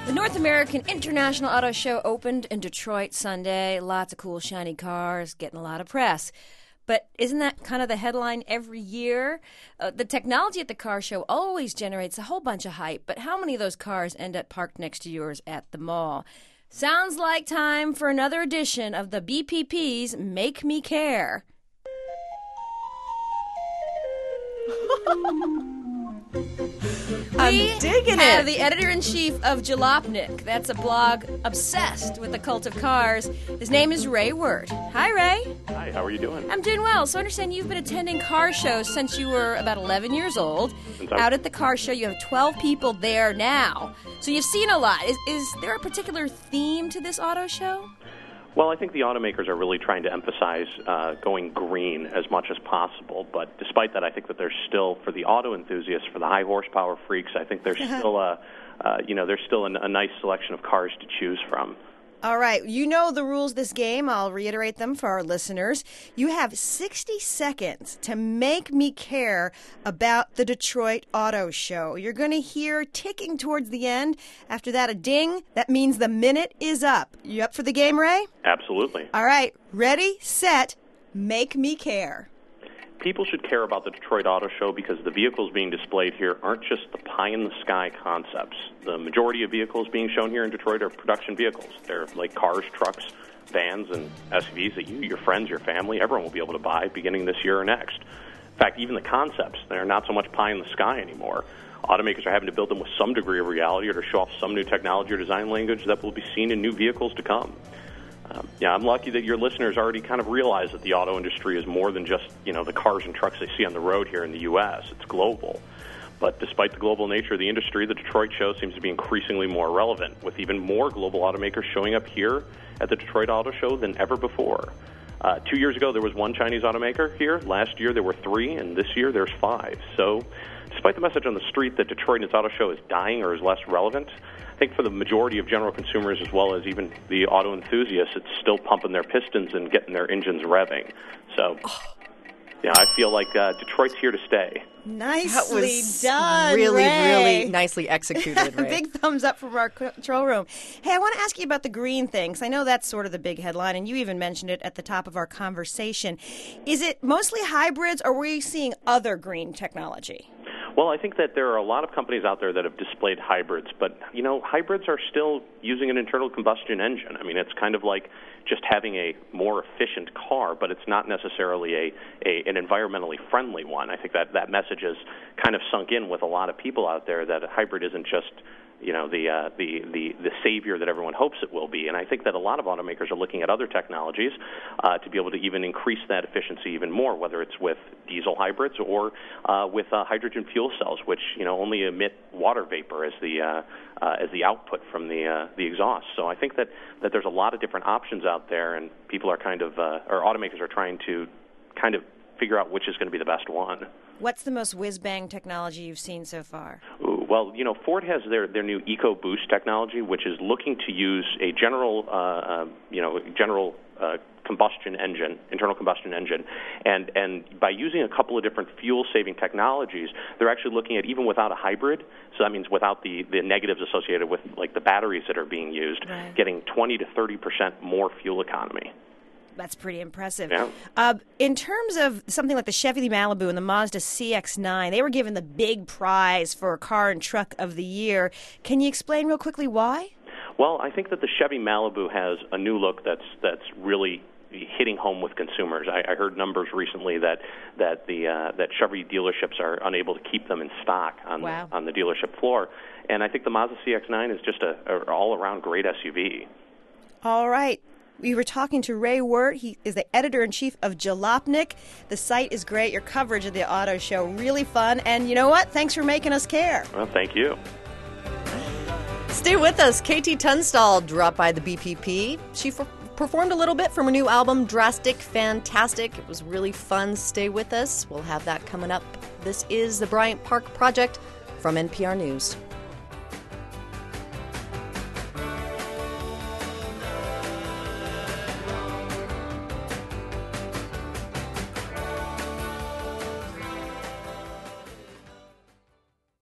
The North American International Auto Show opened in Detroit Sunday. Lots of cool, shiny cars, getting a lot of press. But isn't that kind of the headline every year? The technology at the car show always generates a whole bunch of hype, but how many of those cars end up parked next to yours at the mall? Sounds like time for another edition of the BPP's Make Me Care. I'm digging it. The editor-in-chief of Jalopnik. That's a blog obsessed with the cult of cars. His name is Ray Wirt. Hi, Ray. Hi, how are you doing? I'm doing well. So I understand you've been attending car shows since you were about 11 years old. Sorry? Out at the car show, you have 12 people there now. So you've seen a lot. Is there a particular theme to this auto show? Well, I think the automakers are really trying to emphasize going green as much as possible. But despite that, I think that there's still, for the auto enthusiasts, for the high horsepower freaks, I think there's still there's still a nice selection of cars to choose from. All right. You know the rules of this game. I'll reiterate them for our listeners. You have 60 seconds to make me care about the Detroit Auto Show. You're going to hear ticking towards the end. After that, a ding. That means the minute is up. You up for the game, Ray? Absolutely. All right. Ready, set, make me care. People should care about the Detroit Auto Show because the vehicles being displayed here aren't just the pie-in-the-sky concepts. The majority of vehicles being shown here in Detroit are production vehicles. They're like cars, trucks, vans, and SUVs that you, your friends, your family, everyone will be able to buy beginning this year or next. In fact, even the concepts, they're not so much pie-in-the-sky anymore. Automakers are having to build them with some degree of reality or to show off some new technology or design language that will be seen in new vehicles to come. I'm lucky that your listeners already kind of realize that the auto industry is more than just, the cars and trucks they see on the road here in the U.S. It's global. But despite the global nature of the industry, the Detroit show seems to be increasingly more relevant, with even more global automakers showing up here at the Detroit Auto Show than ever before. 2 years ago, there was one Chinese automaker here. Last year, there were 3, and this year, there's 5. So despite the message on the street that Detroit and its auto show is dying or is less relevant, I think for the majority of general consumers as well as even the auto enthusiasts, it's still pumping their pistons and getting their engines revving. So, I feel like Detroit's here to stay. Nicely done, really, Ray. really nicely executed, Ray. Big thumbs up from our control room. Hey, I want to ask you about the green thing, because I know that's sort of the big headline, and you even mentioned it at the top of our conversation. Is it mostly hybrids, or were you seeing other green technology? Well, I think that there are a lot of companies out there that have displayed hybrids, but, hybrids are still using an internal combustion engine. I mean, it's kind of like just having a more efficient car, but it's not necessarily an environmentally friendly one. I think that message has kind of sunk in with a lot of people out there that a hybrid isn't just the savior that everyone hopes it will be. And I think that a lot of automakers are looking at other technologies to be able to even increase that efficiency even more, whether it's with diesel hybrids or with hydrogen fuel cells, which only emit water vapor as the output from the exhaust. So I think that there's a lot of different options out there, and people are or automakers are trying to kind of figure out which is going to be the best one. What's the most whiz-bang technology you've seen so far? Ooh, well, Ford has their new EcoBoost technology, which is looking to use a general combustion engine, internal combustion engine, and by using a couple of different fuel-saving technologies, they're actually looking at, even without a hybrid, so that means without the negatives associated with like the batteries that are being used, right, getting 20 to 30% more fuel economy. That's pretty impressive. Yeah. In terms of something like the Chevy Malibu and the Mazda CX-9, they were given the big prize for Car and Truck of the Year. Can you explain real quickly why? Well, I think that the Chevy Malibu has a new look that's really hitting home with consumers. I heard numbers recently that Chevy dealerships are unable to keep them in stock on the dealership floor, and I think the Mazda CX-9 is just an all-around great SUV. All right. We were talking to Ray Wirt. He is the editor-in-chief of Jalopnik. The site is great. Your coverage of the auto show, really fun. And you know what? Thanks for making us care. Well, thank you. Stay with us. KT Tunstall dropped by the BPP. She performed a little bit from her new album, Drastic Fantastic. It was really fun. Stay with us. We'll have that coming up. This is the Bryant Park Project from NPR News.